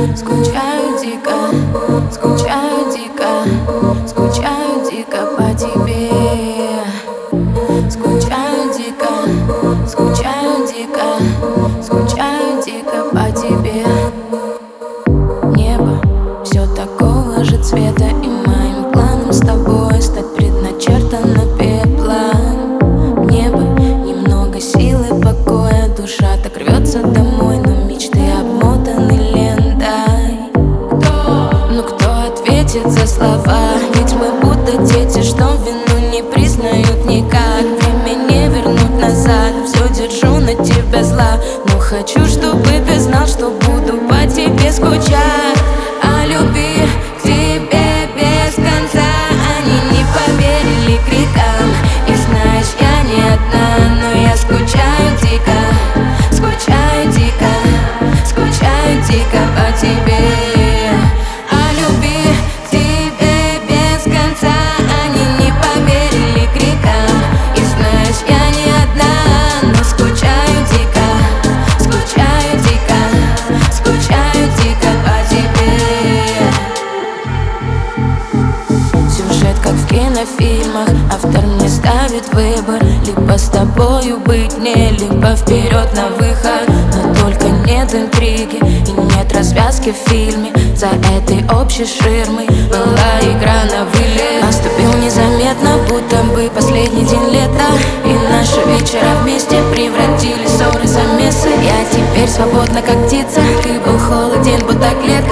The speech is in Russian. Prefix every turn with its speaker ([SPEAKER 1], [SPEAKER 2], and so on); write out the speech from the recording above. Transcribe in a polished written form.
[SPEAKER 1] Скучаю дико, скучаю дико, скучаю дико по тебе. Скучаю дико, скучаю дико, скучаю дико по тебе. Небо все такого же цвета, и моим планом с тобой стать предначертано пеплом. Небо немного силы, покоя, душа так рвется домой, но мечты обмотаны лентой. Ну кто ответит за слова? Ведь мы будто дети, что вину не признают никак. Время не вернуть назад, все держу на тебя зла, но хочу, чтобы ты знал, что буду по тебе скучать. О любви к тебе без конца они не поверили крикам. И знаешь, я не одна, но я скучаю дико, скучаю дико, скучаю дико по тебе. О любви к тебе без конца они не поверили крикам. И знаешь, я не одна, но скучаю дико, скучаю дико, скучаю дико по тебе. Сюжет как в кинофильмах, автор мне ставит выбор: либо с тобою быть мне, либо вперед на выход. Но только нет интриги и нет развязки в фильме. За этой общей ширмой была игра на вылет. Наступил незаметно, будто бы последний день лета, и наши вечера вместе превратили ссоры в замесы. Я теперь свободна, как птица, ты был холоден, будто клетка.